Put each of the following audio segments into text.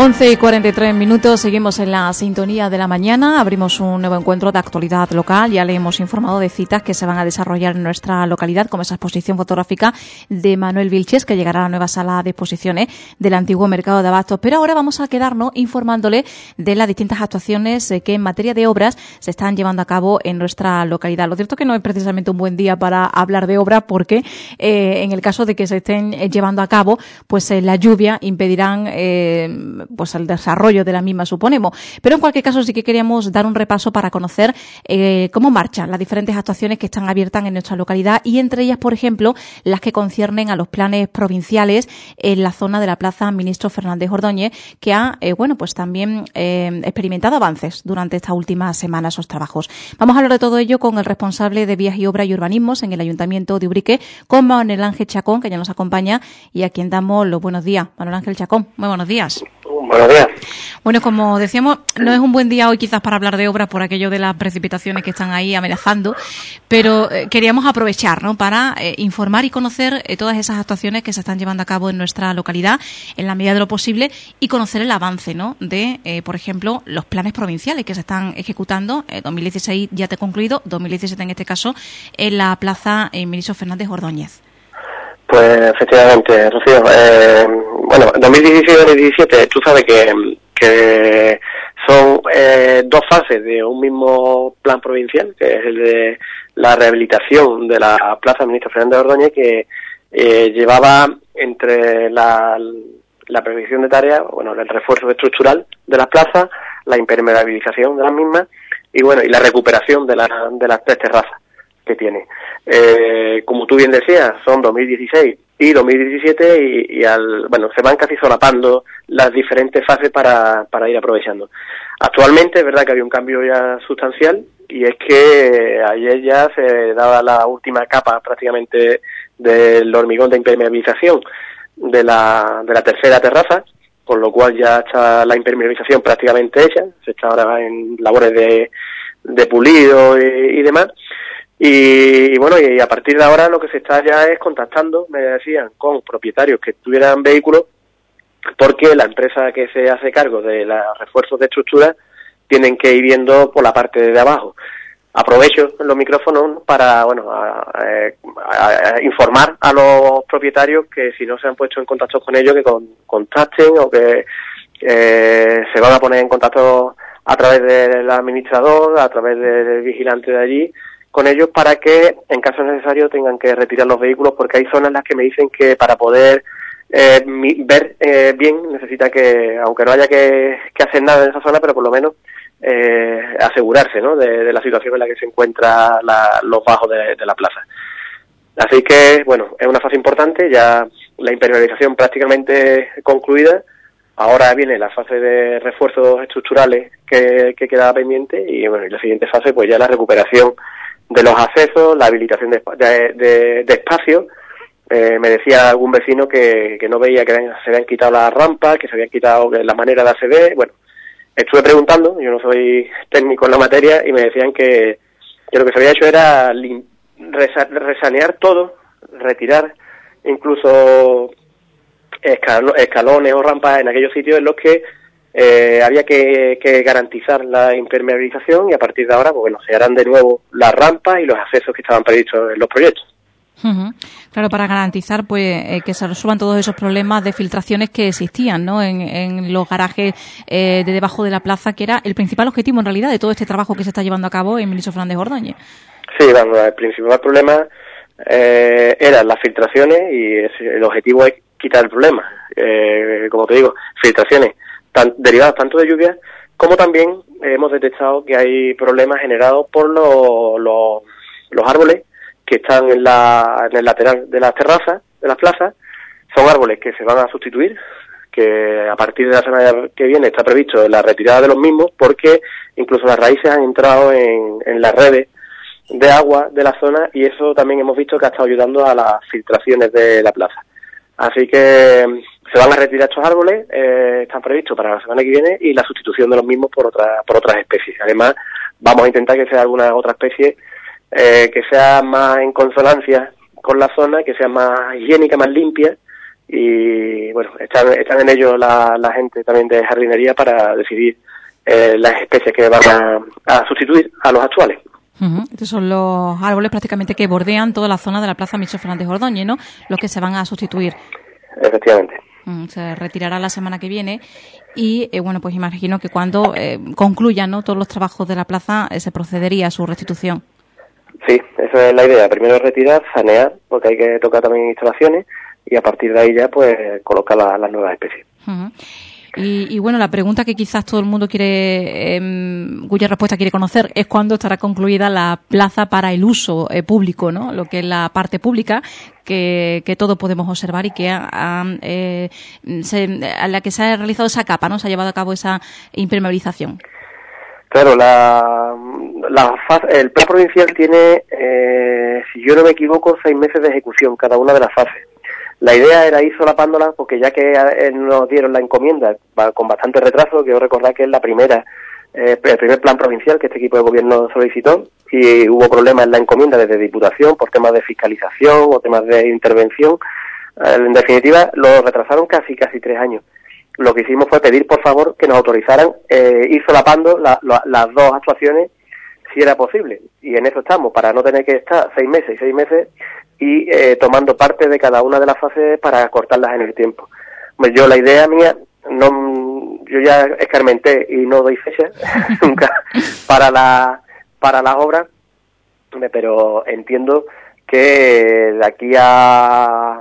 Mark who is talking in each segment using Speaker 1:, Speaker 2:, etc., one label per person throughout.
Speaker 1: 11:43, seguimos en la sintonía de la mañana, abrimos un nuevo encuentro de actualidad local, ya le hemos informado de citas que se van a desarrollar en nuestra localidad, como esa exposición fotográfica de Manuel Vilches, que llegará a la nueva sala de exposiciones del antiguo mercado de abastos, pero ahora vamos a quedarnos informándole de las distintas actuaciones que en materia de obras se están llevando a cabo en nuestra localidad. Lo cierto es que no es precisamente un buen día para hablar de obras porque en el caso de que se estén llevando a cabo, pues la lluvia impedirán pues el desarrollo de la misma, suponemos. Pero en cualquier caso sí que queríamos dar un repaso para conocer cómo marchan las diferentes actuaciones que están abiertas en nuestra localidad y entre ellas, por ejemplo, las que conciernen a los planes provinciales en la zona de la Plaza Ministro Fernández Ordóñez, que ha, pues también experimentado avances durante esta última semana esos trabajos. Vamos a hablar de todo ello con el responsable de Vías y Obras y Urbanismos en el Ayuntamiento de Ubrique, con Manuel Ángel Chacón, que ya nos acompaña y a quien damos los buenos días. Manuel Ángel Chacón, muy buenos días.
Speaker 2: Buenos días.
Speaker 1: Bueno, como decíamos, no es un buen día hoy quizás para hablar de obras por aquello de las precipitaciones que están ahí amenazando, pero queríamos aprovechar, ¿no?, para informar y conocer todas esas actuaciones que se están llevando a cabo en nuestra localidad en la medida de lo posible y conocer el avance, ¿no?, de, por ejemplo, los planes provinciales que se están ejecutando. 2016 ya te he concluido, 2017 en este caso, en la Plaza Ministro Fernández Ordóñez.
Speaker 2: Pues efectivamente, Rocío. 2016-2017, tú sabes que son dos fases de un mismo plan provincial, que es el de la rehabilitación de la Plaza Ministro Fernández Ordóñez, que llevaba entre la previsión de tareas, el refuerzo estructural de las plazas, la impermeabilización de las mismas y la recuperación de las tres terrazas que tiene. Como tú bien decías, son 2016 y 2017 y se van casi solapando las diferentes fases para ir aprovechando. Actualmente es verdad que había un cambio ya sustancial y es que ayer ya se daba la última capa prácticamente del hormigón de impermeabilización de la tercera terraza, con lo cual ya está la impermeabilización prácticamente hecha, se está ahora en labores de pulido y demás. Y a partir de ahora lo que se está ya es contactando, me decían, con propietarios que tuvieran vehículos, porque la empresa que se hace cargo de los refuerzos de estructura tienen que ir viendo por la parte de abajo. Aprovecho los micrófonos para a informar a los propietarios que si no se han puesto en contacto con ellos, que contacten o que se van a poner en contacto a través del administrador, a través del vigilante de allí, con ellos, para que en caso necesario tengan que retirar los vehículos, porque hay zonas en las que me dicen que para poder ver bien necesita que, aunque no haya que hacer nada en esa zona, pero por lo menos asegurarse, ¿no?, de la situación en la que se encuentra los bajos de la plaza. Así que, es una fase importante, ya la impermeabilización prácticamente concluida. Ahora viene la fase de refuerzos estructurales que queda pendiente y la siguiente fase pues ya la recuperación de los accesos, la habilitación de espacios. Me decía algún vecino que no veía que se habían quitado las rampas, que se habían quitado la manera de acceder. Estuve preguntando, yo no soy técnico en la materia, y me decían que lo que se había hecho era resanear todo, retirar incluso escalones o rampas en aquellos sitios en los que había que garantizar la impermeabilización, y a partir de ahora se harán de nuevo las rampas y los accesos que estaban previstos en los proyectos.
Speaker 1: Uh-huh. Claro, para garantizar que se resuelvan todos esos problemas de filtraciones que existían, ¿no?, en los garajes de debajo de la plaza, que era el principal objetivo en realidad de todo este trabajo que se está llevando a cabo en Ministro Fernández Ordóñez. Sí,
Speaker 2: el principal problema eran las filtraciones y el objetivo es quitar el problema. Como te digo, filtraciones derivadas tanto de lluvias como también hemos detectado que hay problemas generados por los árboles que están en el lateral de las terrazas, de las plazas. Son árboles que se van a sustituir, que a partir de la semana que viene está previsto la retirada de los mismos, porque incluso las raíces han entrado en las redes de agua de la zona, y eso también hemos visto que ha estado ayudando a las filtraciones de la plaza. Así que se van a retirar estos árboles, están previstos para la semana que viene, y la sustitución de los mismos por otras especies. Además, vamos a intentar que sea alguna otra especie que sea más en consonancia con la zona, que sea más higiénica, más limpia, y bueno, están en ello la gente también de jardinería para decidir las especies que van a sustituir a los actuales.
Speaker 1: Estos son los árboles prácticamente que bordean toda la zona de la Plaza Ministro Fernández Ordóñez, ¿no? Los que se van a sustituir.
Speaker 2: Efectivamente.
Speaker 1: Se retirará la semana que viene y, bueno, pues imagino que cuando concluyan, ¿no?, todos los trabajos de la plaza, se procedería a su restitución. Sí, esa es la idea. Primero retirar, sanear, porque hay que tocar también instalaciones y a partir de ahí ya, pues, colocar las nuevas especies. Y bueno, la pregunta que quizás todo el mundo quiere, cuya respuesta quiere conocer, es cuándo estará concluida la plaza para el uso público, ¿no? Lo que es la parte pública que todos podemos observar y que a la que se ha realizado esa capa, ¿no? Se ha llevado a cabo esa impermeabilización. Claro, el plan provincial tiene, si yo no me equivoco, 6 meses de ejecución cada una de las fases. La idea era ir solapándola porque ya que nos dieron la encomienda con bastante retraso, quiero recordar que es el primer plan provincial que este equipo de gobierno solicitó y hubo problemas en la encomienda desde Diputación por temas de fiscalización o temas de intervención. En definitiva, lo retrasaron casi 3 años. Lo que hicimos fue pedir, por favor, que nos autorizaran ir solapando las dos actuaciones si era posible. Y en eso estamos, para no tener que estar 6 meses y tomando parte de cada una de las fases para cortarlas en el tiempo. Pues yo, la idea mía, yo ya escarmenté y no doy fecha nunca para las obras, pero entiendo que de aquí a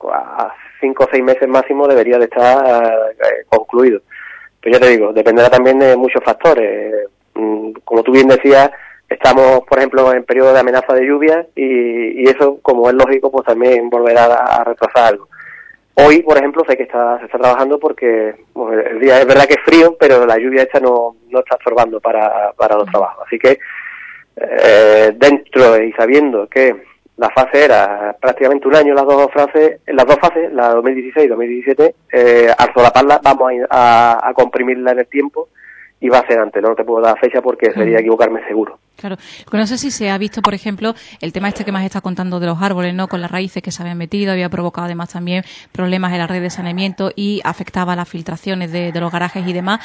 Speaker 1: 5 o 6 meses máximo debería de estar concluido. Pero ya te digo, dependerá también de muchos factores. Como tú bien decías, estamos, por ejemplo, en periodo de amenaza de lluvia y eso, como es lógico, pues también volverá a retrasar algo. Hoy, por ejemplo, sé que se está trabajando porque bueno, el día es verdad que es frío, pero la lluvia esta no está estorbando para los trabajos. Así que dentro y sabiendo que la fase era prácticamente un año, las dos fases, la 2016 y 2017, al solaparla vamos a comprimirla en el tiempo y va a ser antes, no te puedo dar fecha porque sería equivocarme seguro. Claro, no sé si se ha visto, por ejemplo, el tema que me has estado contando de los árboles, ¿no? Con las raíces que se habían metido, había provocado además también problemas en la red de saneamiento y afectaba las filtraciones de los garajes y demás.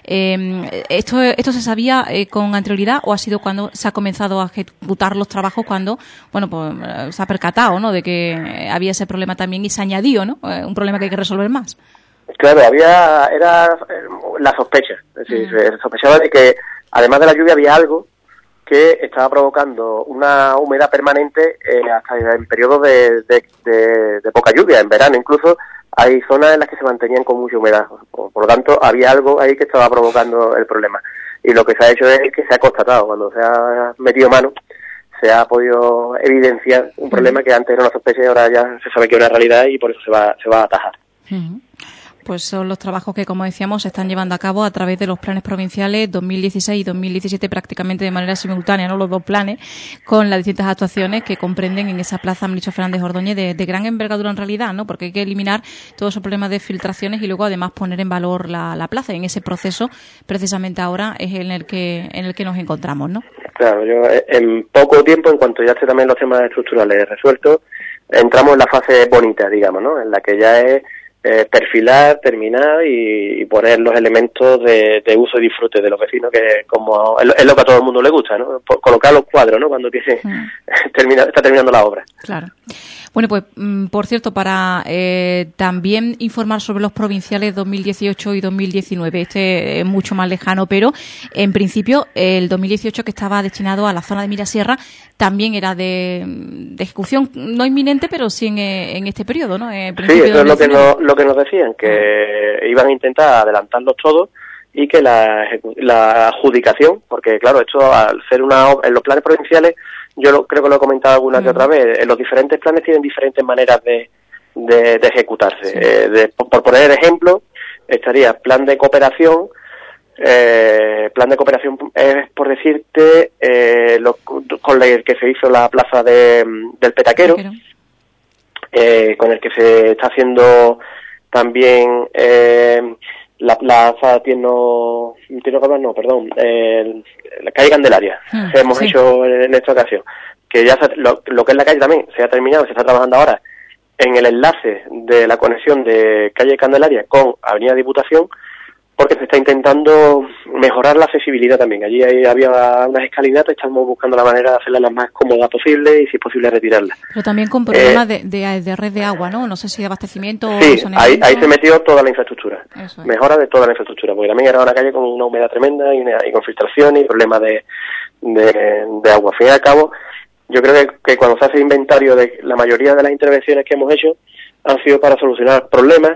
Speaker 1: ¿Esto se sabía con anterioridad o ha sido cuando se ha comenzado a ejecutar los trabajos cuando, bueno, pues se ha percatado, ¿no?, de que había ese problema también y se añadió, ¿no?, un problema que hay que resolver más? Claro, era la sospecha, es decir, se sospechaba de que además de la lluvia había algo que estaba provocando una humedad permanente hasta en periodos de poca lluvia, en verano incluso hay zonas en las que se mantenían con mucha humedad, por lo tanto había algo ahí que estaba provocando el problema y lo que se ha hecho es que se ha constatado, cuando se ha metido mano se ha podido evidenciar un problema que antes era una sospecha y ahora ya se sabe que es una realidad y por eso se va a atajar. Pues son los trabajos que, como decíamos, se están llevando a cabo a través de los planes provinciales 2016 y 2017 prácticamente de manera simultánea, ¿no?, los dos planes, con las distintas actuaciones que comprenden en esa plaza Ministro Fernández Ordóñez de gran envergadura en realidad, ¿no?, porque hay que eliminar todos esos problemas de filtraciones y luego además poner en valor la plaza. Y en ese proceso, precisamente ahora, es en el que nos encontramos, ¿no? Claro, yo en poco tiempo, en cuanto ya esté también los temas estructurales resueltos, entramos en la fase bonita, digamos, ¿no?, en la que ya es perfilar, terminar y poner los elementos de uso y disfrute de los vecinos, que como es lo que a todo el mundo le gusta, ¿no? Colocar los cuadros, ¿no?, cuando está terminando la obra. Claro. Bueno, pues, por cierto, para también informar sobre los provinciales 2018 y 2019, este es mucho más lejano, pero en principio el 2018, que estaba destinado a la zona de Mirasierra, también era de ejecución no inminente, pero sí en este periodo, ¿no? Sí, eso es lo que nos decían, que iban a intentar adelantarlos todos y que la adjudicación, porque claro, esto al ser en los planes provinciales, yo creo que lo he comentado alguna que otra vez, los diferentes planes tienen diferentes maneras de ejecutarse. Sí. Por poner ejemplo, estaría plan de cooperación. Plan de cooperación es, por decirte, con el que se hizo la plaza del Petaquero, con el que se está haciendo también la plaza la calle Candelaria, que hemos hecho en esta ocasión, que ya lo que es la calle también se ha terminado, se está trabajando ahora
Speaker 2: en el enlace de la conexión de calle Candelaria con Avenida Diputación, porque se está intentando mejorar la accesibilidad también. Allí había unas escalinatas, estamos buscando la manera de hacerlas las más cómodas posible y, si es posible, retirarlas.
Speaker 1: Pero también con problemas de red de agua, ¿no? No sé si de abastecimiento
Speaker 2: sí,
Speaker 1: o saneamiento.
Speaker 2: Ahí se metió toda la infraestructura.
Speaker 1: Eso es.
Speaker 2: Mejora de toda la infraestructura, porque también era una calle con una humedad tremenda y con filtración y problemas de agua. Al fin y al cabo, yo creo que cuando se hace inventario de la mayoría de las intervenciones que hemos hecho han sido para solucionar problemas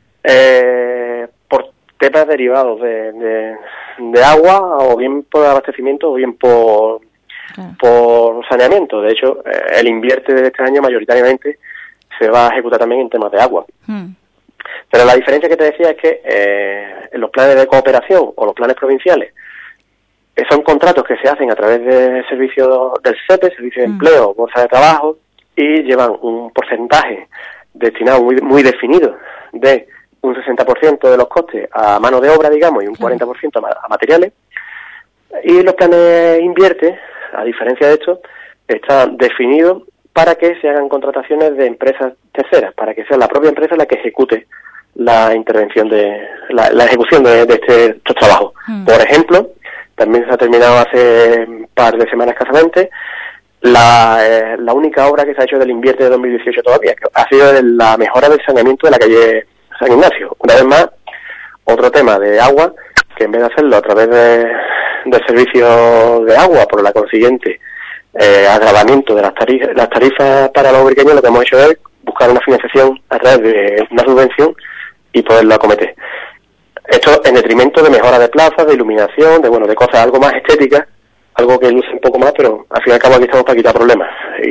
Speaker 2: por temas derivados de agua, o bien por abastecimiento o bien por saneamiento. De hecho, el invierte de este año mayoritariamente se va a ejecutar también en temas de agua. Pero la diferencia que te decía es que en los planes de cooperación o los planes provinciales son contratos que se hacen a través del servicio del SEPE, Servicio de Empleo, Bolsa de Trabajo, y llevan un porcentaje destinado muy definido de un 60% de los costes a mano de obra, digamos, y un 40% a materiales. Y los planes invierte, a diferencia de esto, están definidos para que se hagan contrataciones de empresas terceras, para que sea la propia empresa la que ejecute la intervención la ejecución de estos trabajos. Por ejemplo, también se ha terminado hace un par de semanas escasamente la única obra que se ha hecho del invierte de 2018 todavía, que ha sido la mejora del saneamiento de la calle San Ignacio. Una vez más, otro tema de agua, que en vez de hacerlo a través del servicio de agua, por la consiguiente agravamiento de las tarifas para los ubriqueños, lo que hemos hecho es buscar una financiación a través de una subvención y poderlo acometer. Esto en detrimento de mejora de plazas, de iluminación, de cosas algo más estéticas, algo que luce un poco más, pero al fin y al cabo aquí estamos para quitar problemas.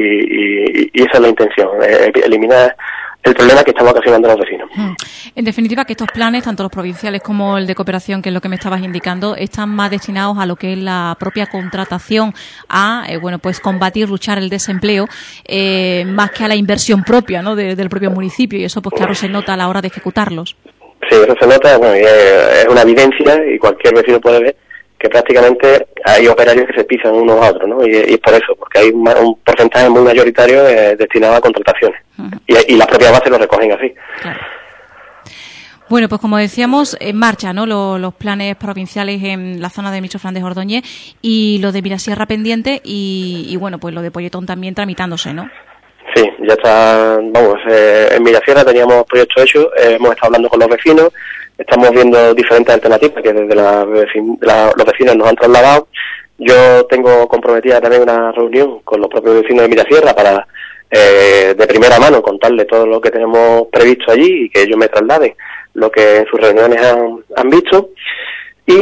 Speaker 2: Y esa es la intención, eliminar el problema que estamos ocasionando a los vecinos.
Speaker 1: En definitiva, que estos planes, tanto los provinciales como el de cooperación, que es lo que me estabas indicando, están más destinados a lo que es la propia contratación, a pues combatir, luchar el desempleo, más que a la inversión propia, ¿no?, del propio municipio, y eso pues claro se nota a la hora de ejecutarlos. Sí,
Speaker 2: eso se nota, es una evidencia, y cualquier vecino puede ver que prácticamente hay operarios que se pisan unos a otros, ¿no? Y es por eso, porque hay un porcentaje muy mayoritario destinado a contrataciones. Y las propias bases lo recogen así.
Speaker 1: Claro. Bueno, pues como decíamos, en marcha, ¿no?, los planes provinciales en la zona de Micho Fernández Ordóñez y los de Mirasierra pendiente y pues lo de Polletón también tramitándose, ¿no?
Speaker 2: Sí, ya está, en Mirasierra teníamos proyectos hechos, hemos estado hablando con los vecinos, estamos viendo diferentes alternativas que desde los vecinos nos han trasladado. Yo tengo comprometida también una reunión con los propios vecinos de Mirasierra para de primera mano contarles todo lo que tenemos previsto allí y que ellos me trasladen lo que en sus reuniones han visto. Y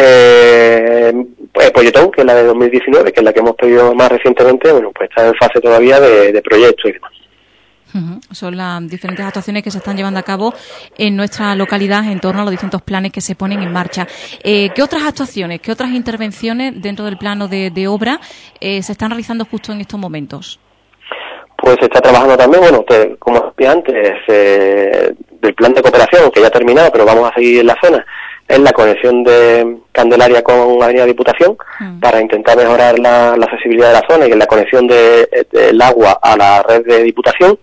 Speaker 2: Polletón, que es la de 2019, que es la que hemos pedido más recientemente, pues está en fase todavía de proyectos y demás.
Speaker 1: Son las diferentes actuaciones que se están llevando a cabo en nuestra localidad en torno a los distintos planes que se ponen en marcha. ¿Qué otras actuaciones, qué otras intervenciones dentro del plano de obra se están realizando justo en estos momentos?
Speaker 2: Pues se está trabajando también, como decía antes, del plan de cooperación, que ya ha terminado, pero vamos a seguir en la zona, es la conexión de Candelaria con Avenida Diputación, para intentar mejorar la accesibilidad de la zona y la conexión del agua a la red de Diputación.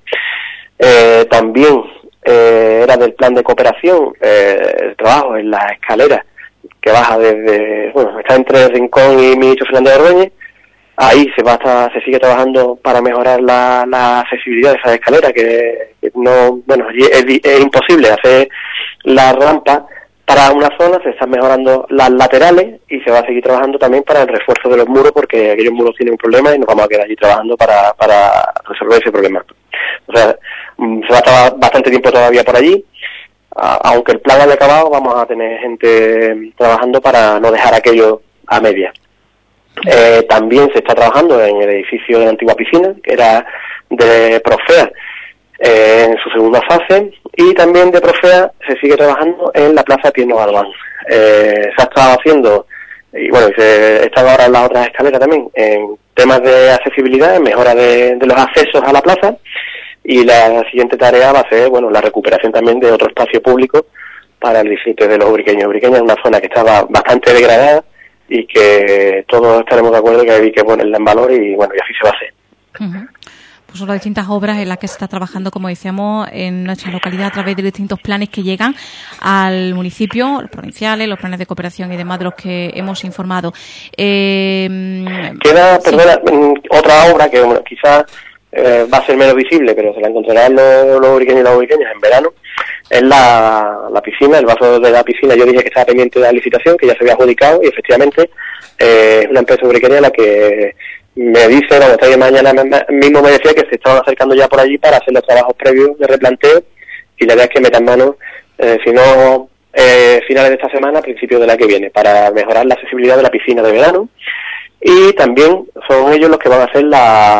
Speaker 2: También era del plan de cooperación el trabajo en la escalera que baja está entre Rincón y Micho Fernández Ordóñez. Ahí se sigue trabajando para mejorar la accesibilidad de esa escalera, que no, allí es imposible hacer la rampa para una zona, se están mejorando las laterales y se va a seguir trabajando también para el refuerzo de los muros, porque aquellos muros tienen un problema y nos vamos a quedar allí trabajando para resolver ese problema. O sea, se va a trabajar bastante tiempo todavía por allí. Aunque el plan haya acabado, vamos a tener gente trabajando para no dejar aquello a media. También se está trabajando en el edificio de la antigua piscina, que era de Profea, en su segunda fase, y también de Profea se sigue trabajando en la Plaza Pierno Galván. Se ha estado haciendo, y se está ahora en las otras escaleras también, en temas de accesibilidad, en mejora de los accesos a la plaza, y la siguiente tarea va a ser, la recuperación también de otro espacio público para el disfrute de los ubriqueños y ubriqueñas, una zona que estaba bastante degradada y que todos estaremos de acuerdo que hay que ponerla en valor y así se va a hacer.
Speaker 1: Pues son las distintas obras en las que se está trabajando, como decíamos, en nuestra localidad a través de distintos planes que llegan al municipio, los provinciales, los planes de cooperación y demás de los que hemos informado.
Speaker 2: Queda, perdona, otra obra que bueno, quizás va a ser menos visible, pero se la encontrarán los uriqueños y las uriqueñas en verano. Es la piscina, el vaso de la piscina. Yo dije que estaba pendiente de la licitación, que ya se había adjudicado, y efectivamente es una empresa uriqueña la que me dice, bueno, esta mañana mismo me decía que se estaban acercando ya por allí para hacer los trabajos previos de replanteo, y la idea es que metan mano, si no finales de esta semana, principios de la que viene, para mejorar la accesibilidad de la piscina de verano. Y también son ellos los que van a hacer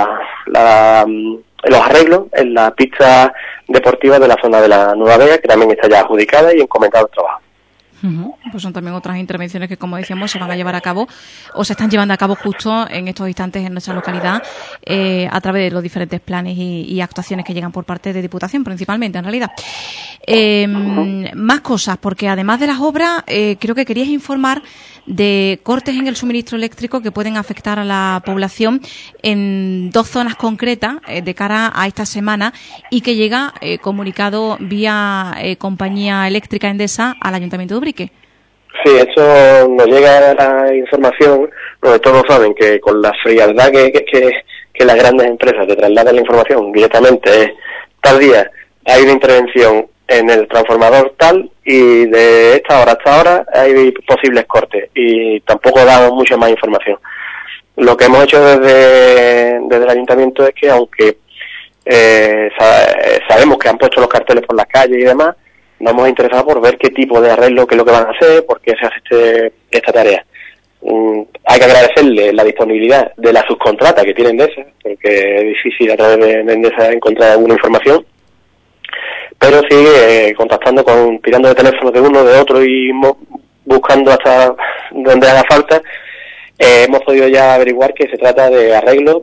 Speaker 2: los arreglos en la pista deportiva de la zona de la Nueva Vega, que también está ya adjudicada y encomendado el trabajo.
Speaker 1: Pues son también otras intervenciones que, como decíamos, se van a llevar a cabo o se están llevando a cabo justo en estos instantes en nuestra localidad a través de los diferentes planes y actuaciones que llegan por parte de Diputación, principalmente, en realidad. Más cosas, porque además de las obras, creo que querías informar de cortes en el suministro eléctrico que pueden afectar a la población en 2 zonas concretas de cara a esta semana, y que llega comunicado vía compañía eléctrica Endesa al Ayuntamiento de Ubrique.
Speaker 2: Sí, eso nos llega la información, porque todos saben que con la frialdad que las grandes empresas te trasladan la información directamente, tal día hay una intervención en el transformador tal, y de esta hora hasta ahora hay posibles cortes, y tampoco damos mucha más información. Lo que hemos hecho desde el ayuntamiento es que, aunque sabemos que han puesto los carteles por las calles y demás, nos hemos interesado por ver qué tipo de arreglo, qué es lo que van a hacer, por qué se hace esta tarea. Hay que agradecerle la disponibilidad de la subcontrata que tiene Endesa, porque es difícil a través de Endesa encontrar alguna información, pero sigue contactando tirando de teléfonos de uno, de otro, y buscando hasta donde haga falta. Hemos podido ya averiguar que se trata de arreglos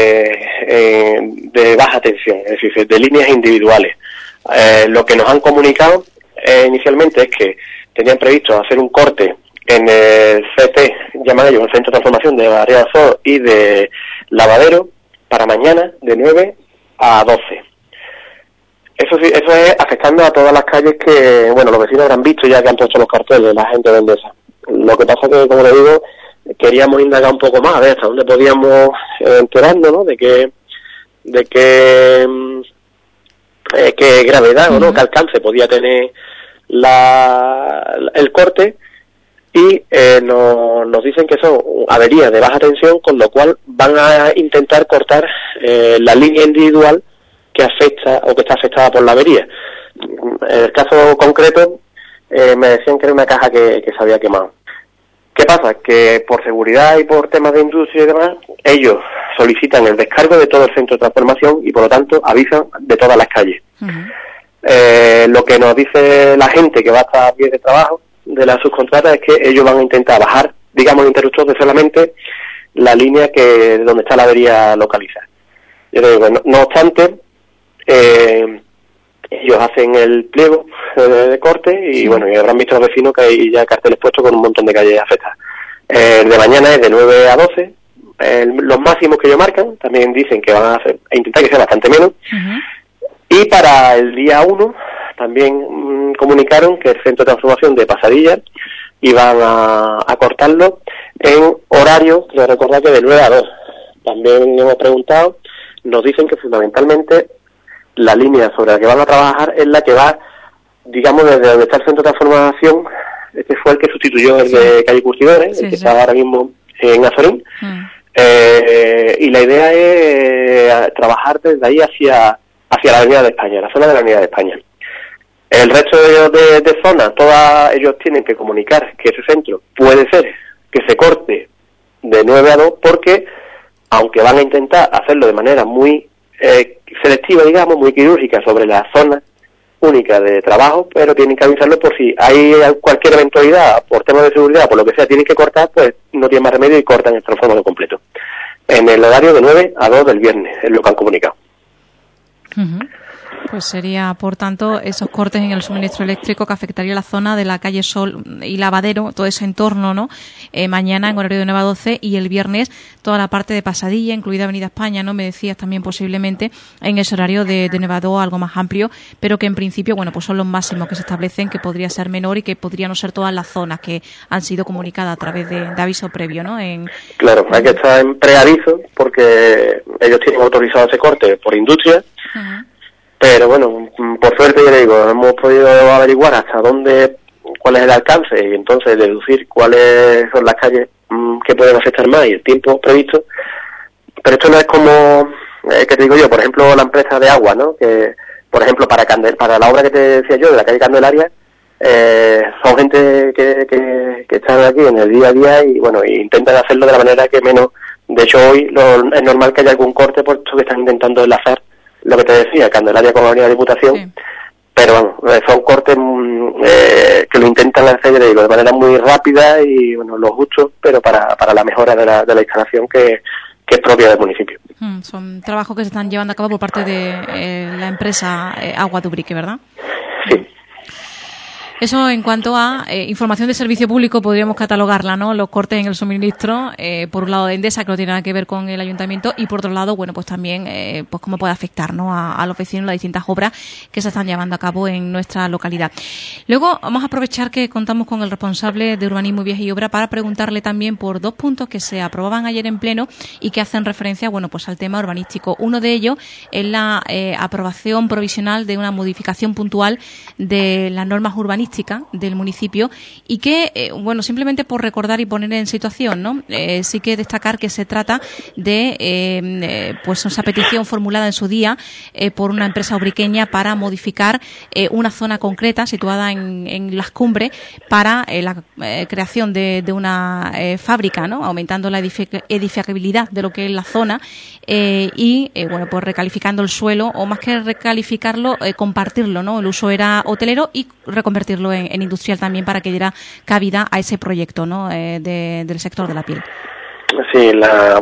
Speaker 2: de baja tensión, es decir, de líneas individuales. Lo que nos han comunicado inicialmente es que tenían previsto hacer un corte en el CT, llaman ellos el Centro de Transformación de Barrio Azor y de Lavadero, para mañana de 9 a 12. Eso sí, eso es afectando a todas las calles que, bueno, los vecinos habrán visto ya que han puesto los carteles, la gente de Endesa. Lo que pasa que, como le digo, queríamos indagar un poco más, a ver hasta dónde podíamos enterarnos, ¿no? De qué gravedad o no, qué alcance podía tener el corte, y nos dicen que son averías de baja tensión, con lo cual van a intentar cortar la línea individual que afecta o que está afectada por la avería. En el caso concreto me decían que era una caja que se había quemado. ¿Qué pasa? Que por seguridad y por temas de industria y demás, ellos solicitan el descargo de todo el centro de transformación y por lo tanto avisan de todas las calles. Lo que nos dice la gente que va a estar a pie de trabajo de la subcontrata es que ellos van a intentar bajar, digamos, el interruptor de solamente la línea donde está la avería localizada. Yo digo, no obstante, ellos hacen el pliego de corte y bueno, y habrán visto los vecinos que hay ya carteles puestos con un montón de calles afectadas. De mañana es de 9 a 12, los máximos que ellos marcan, también dicen que van a intentar que sea bastante menos. Y para el día 1 también comunicaron que el Centro de Transformación de Pasadilla iban a cortarlo en horario, quiero recordar que de 9 a 2. También hemos preguntado, nos dicen que fundamentalmente la línea sobre la que van a trabajar es la que va, digamos, desde donde está el Centro de Transformación. Este fue el que sustituyó el de Calle Curtidores, el que está ahora mismo en Azorín. Y la idea es trabajar desde ahí hacia la Avenida de España, la zona de la Avenida de España. El resto de zonas, todas ellos tienen que comunicar que ese centro puede ser que se corte de 9 a 2, porque aunque van a intentar hacerlo de manera muy selectiva, digamos, muy quirúrgica sobre la zona única de trabajo, pero tienen que avisarlo por si hay cualquier eventualidad, por temas de seguridad, por lo que sea, tienen que cortar, pues no tienen más remedio y cortan el transformador completo. En el horario de 9 a 2 del viernes, es lo que han comunicado.
Speaker 1: Pues sería, por tanto, esos cortes en el suministro eléctrico que afectaría la zona de la calle Sol y Lavadero, todo ese entorno, ¿no? Mañana en horario de 9 a 12 y el viernes toda la parte de Pasadilla, incluida Avenida España, ¿no? Me decías también posiblemente en ese horario de 9 a 2, algo más amplio, pero que en principio, bueno, pues son los máximos que se establecen, que podría ser menor y que podría no ser todas las zonas que han sido comunicadas a través de aviso previo, ¿no?
Speaker 2: Claro, hay que estar en preaviso porque ellos tienen autorizado ese corte por industria. Pero bueno, por suerte, ya le digo, hemos podido averiguar hasta dónde, cuál es el alcance y entonces deducir cuáles son las calles que pueden afectar más y el tiempo previsto. Pero esto no es como, que te digo yo, por ejemplo, la empresa de agua, ¿no? Que, por ejemplo, para la obra que te decía yo de la calle Candelaria, son gente que están aquí en el día a día y bueno, intentan hacerlo de la manera que menos. De hecho, hoy es normal que haya algún corte puesto que están intentando enlazar lo que te decía, Candelaria con la Avenida Diputación, sí. Pero bueno, son cortes que lo intentan hacer, de manera muy rápida y bueno, lo justo, pero para la mejora de la instalación que es propia del municipio.
Speaker 1: Son trabajos que se están llevando a cabo por parte de la empresa Agua de Ubrique, ¿verdad?
Speaker 2: Sí.
Speaker 1: Eso en cuanto a información de servicio público podríamos catalogarla, ¿no? Los cortes en el suministro, por un lado de Endesa, que no tiene nada que ver con el ayuntamiento, y por otro lado, bueno, pues también, pues cómo puede afectar, ¿no? A los vecinos las distintas obras que se están llevando a cabo en nuestra localidad. Luego vamos a aprovechar que contamos con el responsable de Urbanismo, Vías y Obra para preguntarle también por 2 puntos que se aprobaban ayer en pleno y que hacen referencia, bueno, pues al tema urbanístico. Uno de ellos es la aprobación provisional de una modificación puntual de las normas urbanísticas del municipio y que, bueno, simplemente por recordar y poner en situación, ¿no? Sí que destacar que se trata de, pues esa petición formulada en su día por una empresa ubriqueña para modificar una zona concreta situada en Las Cumbres para la creación de una fábrica, ¿no? Aumentando la edificabilidad de lo que es la zona y, bueno, pues recalificando el suelo o más que recalificarlo, compartirlo, ¿no? El uso era hotelero y reconvertirlo en industrial también para que diera cabida a ese proyecto, ¿no? Del sector de la piel. Sí,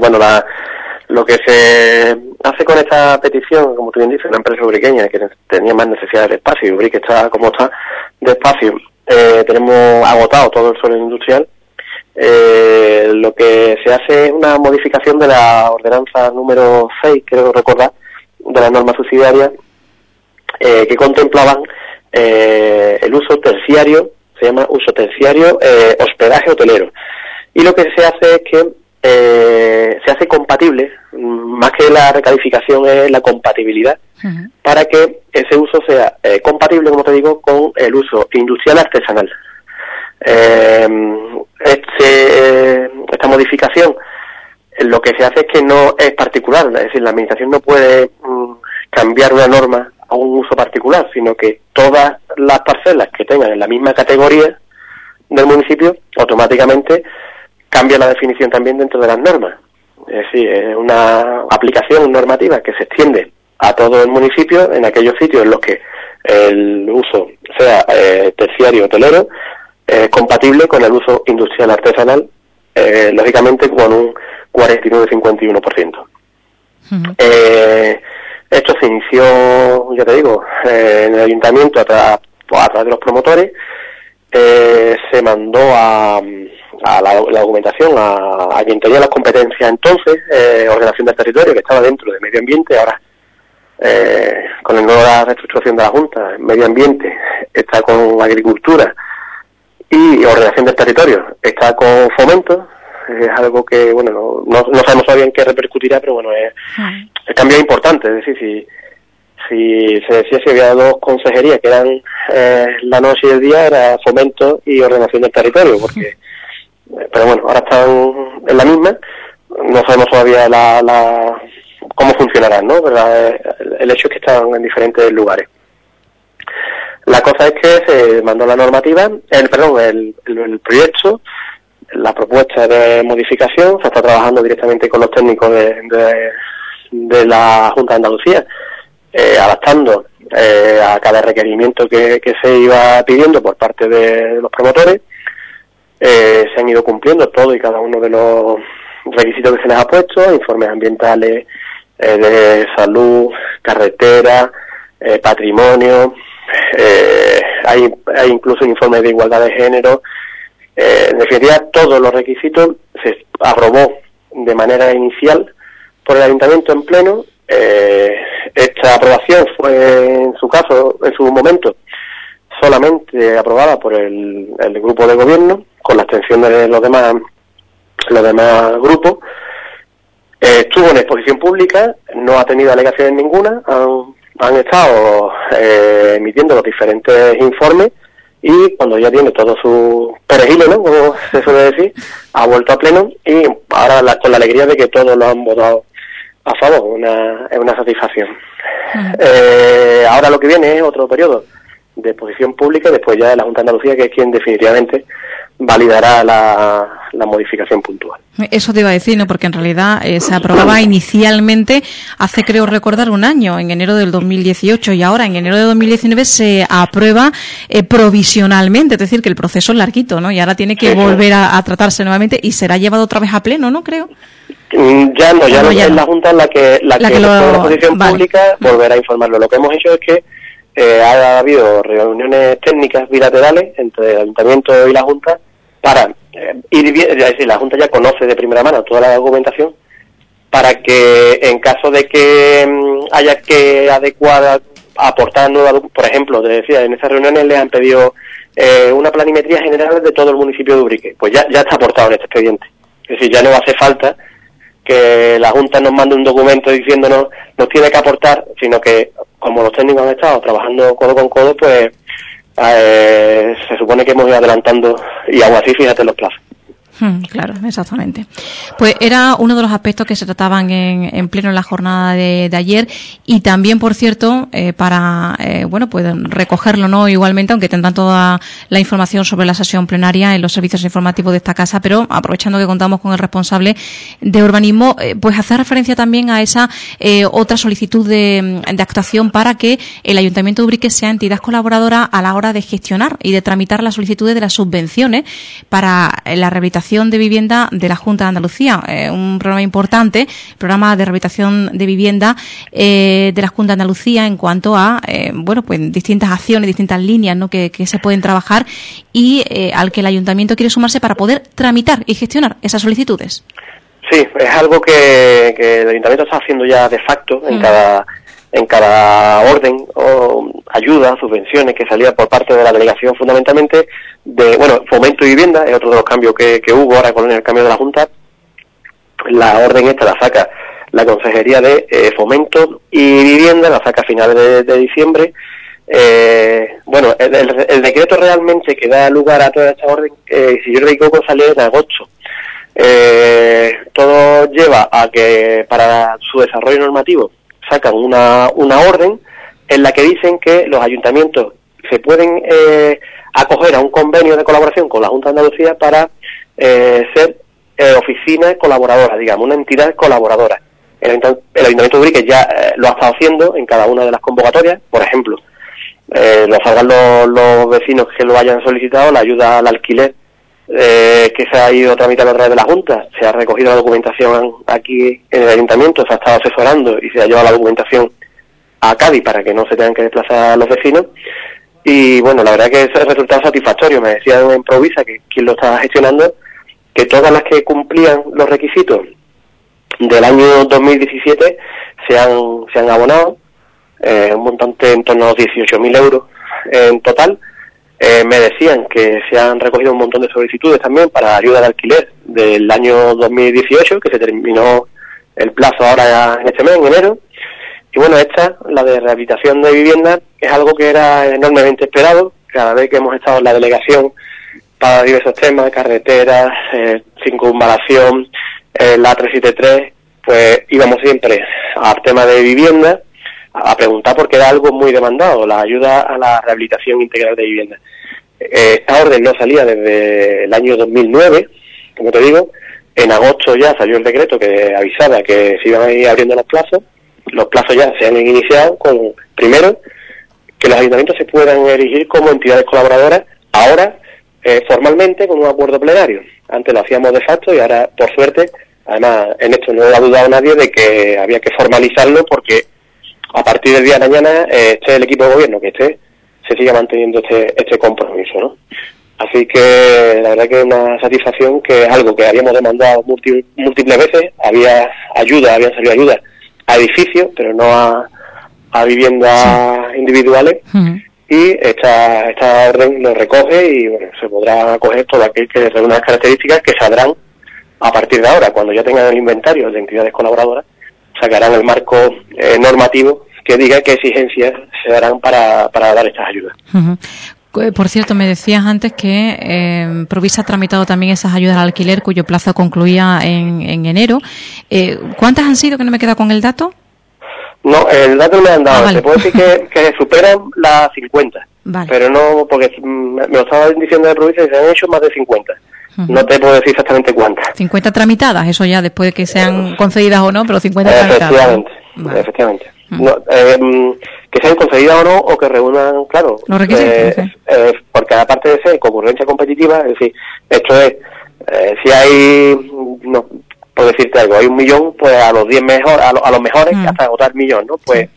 Speaker 2: lo que se hace con esta petición, como tú bien dices, una empresa ubriqueña que tenía más necesidad de espacio y Ubrique está como está de espacio, tenemos agotado todo el suelo industrial. Lo que se hace es una modificación de la ordenanza número 6, creo recordar, de las normas subsidiarias que contemplaban el uso terciario, se llama uso terciario, hospedaje hotelero. Y lo que se hace es que se hace compatible, más que la recalificación es la compatibilidad, para que ese uso sea compatible, como te digo, con el uso industrial artesanal. Esta modificación, lo que se hace es que no es particular, es decir, la administración no puede cambiar una norma a un uso particular, sino que todas las parcelas que tengan en la misma categoría del municipio, automáticamente cambia la definición también dentro de las normas. Es decir, es una aplicación normativa que se extiende a todo el municipio en aquellos sitios en los que el uso sea terciario hotelero, compatible con el uso industrial artesanal, lógicamente con un 49-51%. Esto se inició, ya te digo, en el ayuntamiento a través de los promotores, se mandó a la documentación a quien tenía las competencias entonces, ordenación del territorio, que estaba dentro de medio ambiente. Ahora, con la nueva reestructuración de la Junta, medio ambiente está con agricultura y ordenación del territorio está con fomento. Es algo que, bueno, no sabemos todavía en qué repercutirá, pero bueno, el cambio es importante. Es decir, si se decía que había 2 consejerías que eran la noche y el día, era fomento y ordenación del territorio, porque pero bueno, ahora están en la misma, no sabemos todavía cómo funcionarán, ¿no? Pero el hecho es que están en diferentes lugares. La cosa es que se mandó la normativa, el proyecto, la propuesta de modificación, se está trabajando directamente con los técnicos de la Junta de Andalucía, adaptando a cada requerimiento que se iba pidiendo por parte de los promotores. Se han ido cumpliendo todo y cada uno de los requisitos que se les ha puesto, informes ambientales, de salud, carretera, patrimonio, hay incluso informes de igualdad de género. En definitiva, todos los requisitos se aprobó de manera inicial por el Ayuntamiento en pleno. Esta aprobación fue, en su momento, solamente aprobada por el grupo de gobierno, con la abstención de los demás grupos. Estuvo en exposición pública, no ha tenido alegaciones ninguna, han estado emitiendo los diferentes informes, y cuando ya tiene todo su perejil, ¿no?, como se suele decir, ha vuelto a pleno, y ahora con la alegría de que todos lo han votado a favor. Es una satisfacción. Ahora lo que viene es otro periodo de exposición pública, y después ya de la Junta de Andalucía, que es quien definitivamente validará la modificación puntual.
Speaker 1: Eso te iba a decir, ¿no? Porque en realidad se aprobaba inicialmente hace, creo recordar, un año, en enero del 2018, y ahora en enero de 2019 se aprueba provisionalmente, es decir, que el proceso es larguito, ¿no? Y ahora tiene que volver a tratarse nuevamente, y será llevado otra vez a pleno, ¿no? Creo.
Speaker 2: Ya no es la Junta la que la exposición pública volverá a informarlo. Lo que hemos hecho es que ha habido reuniones técnicas bilaterales entre el Ayuntamiento y la Junta para ir bien, es decir, la Junta ya conoce de primera mano toda la documentación, para que en caso de que haya que adecuar, aportar nuevas, por ejemplo, te decía, en estas reuniones les han pedido una planimetría general de todo el municipio de Ubrique, pues ya está aportado en este expediente. Es decir, ya no hace falta que la Junta nos mande un documento diciéndonos nos tiene que aportar, sino que como los técnicos han estado trabajando codo con codo, pues se supone que hemos ido adelantando, y aún así fíjate los plazos.
Speaker 1: Claro, exactamente. Pues era uno de los aspectos que se trataban en pleno en la jornada de ayer, y también, por cierto, para pues recogerlo, ¿no?, igualmente, aunque tendrán toda la información sobre la sesión plenaria en los servicios informativos de esta casa, pero aprovechando que contamos con el responsable de urbanismo, pues hacer referencia también a esa otra solicitud de actuación para que el Ayuntamiento de Ubrique sea entidad colaboradora a la hora de gestionar y de tramitar las solicitudes de las subvenciones para la rehabilitación de vivienda de la Junta de Andalucía, un programa importante, programa de rehabilitación de vivienda de la Junta de Andalucía, en cuanto a pues distintas acciones, distintas líneas, ¿no?, que se pueden trabajar, y al que el Ayuntamiento quiere sumarse para poder tramitar y gestionar esas solicitudes. Sí,
Speaker 2: es algo que el Ayuntamiento está haciendo ya de facto en cada orden o ayudas, subvenciones que salía por parte de la delegación, fundamentalmente de, fomento y vivienda, es otro de los cambios que hubo ahora con el cambio de la Junta. La orden esta la saca la Consejería de Fomento y Vivienda, la saca a finales de diciembre. El decreto realmente que da lugar a toda esta orden, si yo no me equivoco, sale en agosto. Todo lleva a que para su desarrollo normativo sacan una orden en la que dicen que los ayuntamientos se pueden acoger a un convenio de colaboración con la Junta de Andalucía para ser oficinas colaboradoras, digamos, una entidad colaboradora. El Ayuntamiento de Ubrique ya lo ha estado haciendo en cada una de las convocatorias. Por ejemplo, nos salgan los vecinos que lo hayan solicitado, la ayuda al alquiler que se ha ido tramitando a través de la Junta. Se ha recogido la documentación aquí en el Ayuntamiento, se ha estado asesorando y se ha llevado la documentación a Cádiz para que no se tengan que desplazar los vecinos. Y bueno, la verdad que es el resultado satisfactorio. Me decía en Provisa, que quien lo estaba gestionando, que todas las que cumplían los requisitos del año 2017 se han abonado, un montante en torno a los 18.000 euros en total. Me decían que se han recogido un montón de solicitudes también para ayuda de alquiler del año 2018, que se terminó el plazo ahora en este mes, en enero. Y bueno, la de rehabilitación de vivienda, es algo que era enormemente esperado. Cada vez que hemos estado en la delegación para diversos temas, carreteras, circunvalación, la 373, pues íbamos siempre al tema de vivienda a preguntar, porque era algo muy demandado, la ayuda a la rehabilitación integral de vivienda. Esta orden no salía desde el año 2009, como te digo. En agosto ya salió el decreto que avisaba que se iban a ir abriendo los plazos. Los plazos ya se han iniciado con, primero, que los ayuntamientos se puedan erigir como entidades colaboradoras, ahora formalmente con un acuerdo plenario. Antes lo hacíamos de facto y ahora, por suerte, además en esto no ha dudado nadie de que había que formalizarlo, porque a partir del día de mañana, esté el equipo de gobierno que esté, se siga manteniendo este compromiso, ¿no? Así que la verdad que es una satisfacción, que es algo que habíamos demandado múltiples veces. Habían salido ayudas a edificios, pero no a viviendas individuales. Y esta orden lo recoge y bueno, se podrá acoger todo aquel que reúna las características, que saldrán a partir de ahora, cuando ya tengan el inventario de entidades colaboradoras, sacarán el marco normativo que diga qué exigencias se darán para dar estas ayudas.
Speaker 1: Por cierto, me decías antes que Provisa ha tramitado también esas ayudas al alquiler, cuyo plazo concluía en enero. ¿Cuántas han sido, que no me queda con el dato?
Speaker 2: No, el dato me han dado.
Speaker 1: Vale.
Speaker 2: Se puede decir que superan las 50.
Speaker 1: Vale.
Speaker 2: Pero no, porque me lo estaba diciendo de Provisa y se han hecho más de 50. No te puedo decir exactamente cuántas.
Speaker 1: 50 tramitadas, eso ya después de que sean concedidas o no, pero 50 tramitadas.
Speaker 2: Efectivamente. No, que sean concedidas o no, o que reúnan, claro,
Speaker 1: los requisitos.
Speaker 2: porque aparte de ser concurrencia competitiva, es decir, esto es, si hay, no, por decirte algo, hay 1 millón, pues a los 10 mejor, a los mejores, hasta agotar 1 millón, ¿no? Pues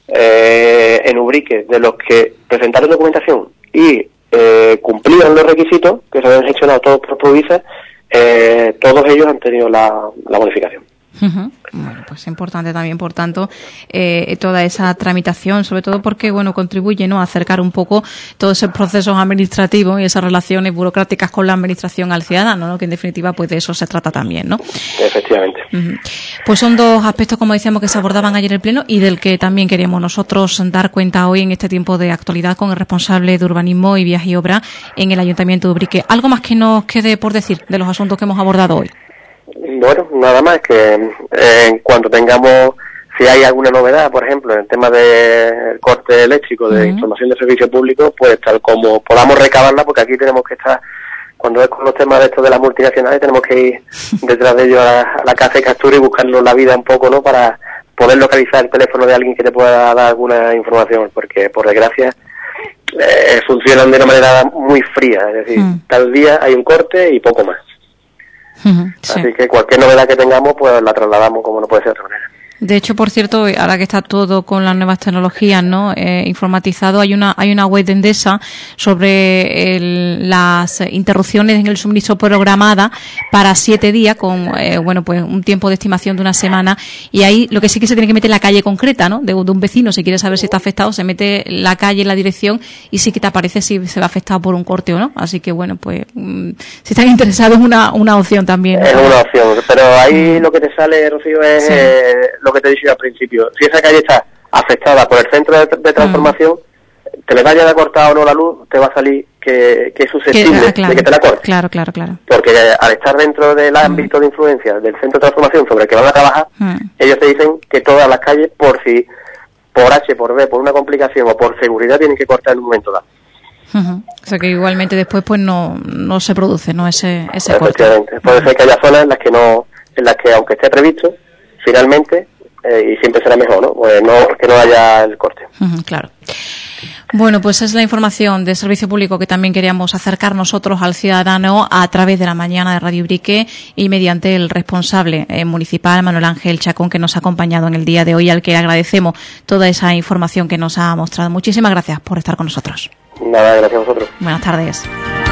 Speaker 2: en Ubrique, de los que presentaron documentación y cumplían los requisitos que se habían gestionado todos por Provisa, todos ellos han tenido la bonificación.
Speaker 1: Bueno, pues es importante también, por tanto, toda esa tramitación, sobre todo porque, bueno, contribuye, ¿no?, a acercar un poco todos esos procesos administrativos y esas relaciones burocráticas con la administración al ciudadano, ¿no?, que en definitiva, pues de eso se trata también, ¿no?
Speaker 2: Efectivamente.
Speaker 1: Pues son dos aspectos, como decíamos, que se abordaban ayer en el Pleno y del que también queríamos nosotros dar cuenta hoy en este tiempo de actualidad con el responsable de Urbanismo y Vías y Obra en el Ayuntamiento de Ubrique. ¿Algo más que nos quede por decir de los asuntos que hemos abordado hoy?
Speaker 2: Bueno, nada más que en cuanto tengamos, si hay alguna novedad, por ejemplo, en el tema del corte eléctrico de información de servicio público, pues tal como podamos recabarla, porque aquí tenemos que estar, cuando es con los temas de estos de las multinacionales, tenemos que ir detrás de ellos a la casa de captura y buscarnos la vida un poco, ¿no?, para poder localizar el teléfono de alguien que te pueda dar alguna información, porque por desgracia funcionan de una manera muy fría, es decir, tal día hay un corte y poco más.
Speaker 1: Sí.
Speaker 2: Así que cualquier novedad que tengamos, pues la trasladamos, como no puede ser de otra manera.
Speaker 1: De hecho, por cierto, ahora que está todo con las nuevas tecnologías, ¿no?, informatizado, hay una web de Endesa sobre las interrupciones en el suministro programada para 7 días con, bueno, pues un tiempo de estimación de 1 semana, y ahí lo que sí que se tiene que meter la calle concreta, ¿no?, de un vecino. Si quiere saber si está afectado, se mete la calle, la dirección, y sí que te aparece si se va afectado por un corte o no. Así que, bueno, pues si están interesados, es una opción también, ¿no?
Speaker 2: Es una opción, pero ahí lo que te sale, Rocío, es lo que te he dicho al principio. Si esa calle está afectada por el centro de transformación, te le vaya a cortar o no la luz, te va a salir que es susceptible de que te la corte.
Speaker 1: Claro.
Speaker 2: Porque al estar dentro del ámbito de influencia del centro de transformación sobre el que van a trabajar, ellos te dicen que todas las calles, por H, por B, por una complicación o por seguridad, tienen que cortar en un momento dado.
Speaker 1: O sea que igualmente después pues no se produce, ¿no?, ese corte.
Speaker 2: Efectivamente. Puede ser que haya zonas en las que aunque esté previsto, finalmente, y siempre será mejor, ¿no?, pues que no haya el corte.
Speaker 1: Claro. Bueno, pues es la información de servicio público que también queríamos acercar nosotros al ciudadano a través de la mañana de Radio Ubrique y mediante el responsable municipal, Manuel Ángel Chacón, que nos ha acompañado en el día de hoy, al que agradecemos toda esa información que nos ha mostrado. Muchísimas gracias por estar con nosotros.
Speaker 2: Nada, gracias a vosotros.
Speaker 1: Buenas tardes.